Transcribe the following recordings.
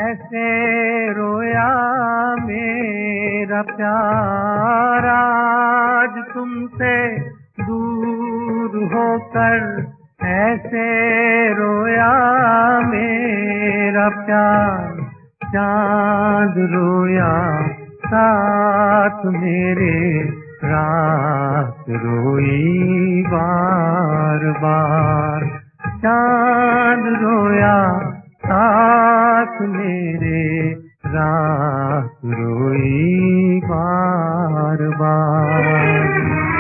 ऐसे रोया मेरा प्यार आज तुमसे दूर होकर, ऐसे रोया मेरा प्यार। चांद रोया साथ मेरे, रात रोई बार बार। चांद रोया साथ मेरे, रात रोई बार बार।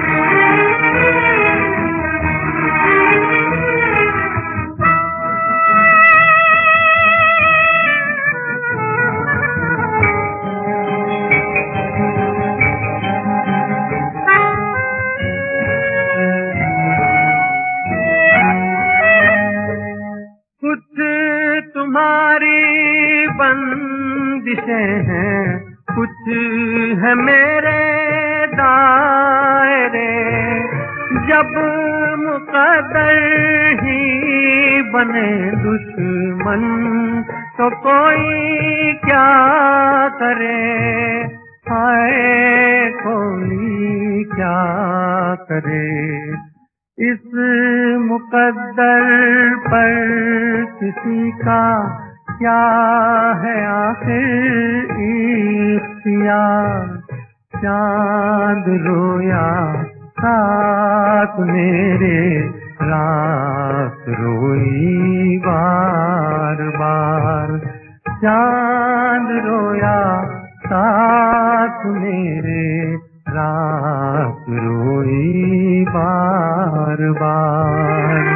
कुछ तुम्हारी बंदिशें हैं, कुछ है मेरे दायरे। जब मुकद्दर ही बने दुश्मन तो कोई क्या करे, हाय कोई क्या करे। इस मुकद्दर पर किसी का क्या है आखिर इख्तियार। चांद रोया साथ मेरे, रात रोई बार बार। चांद रोया साथ मेरे, रात रोई बार बार।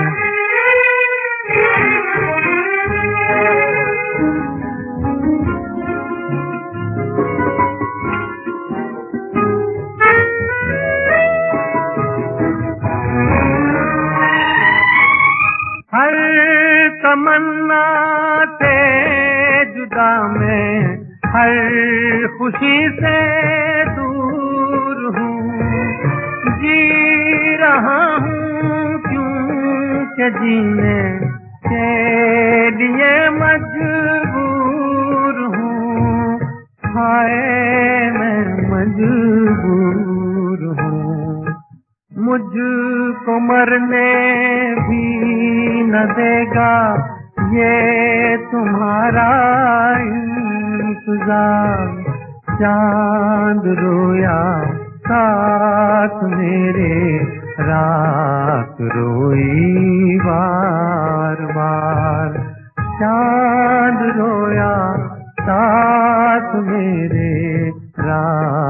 हर तमन्ना से जुदा मैं, हर खुशी से दूर हूँ। जी रहा हूँ क्योंकि जीने के लिए मजबूर हूँ, हाय मैं मजबूर हूँ। मुझको मरने भी न देगा ये तुम्हारा इंतजार। चांद रोया साथ मेरे, रात रोई बार बार। चांद रोया साथ मेरे, रात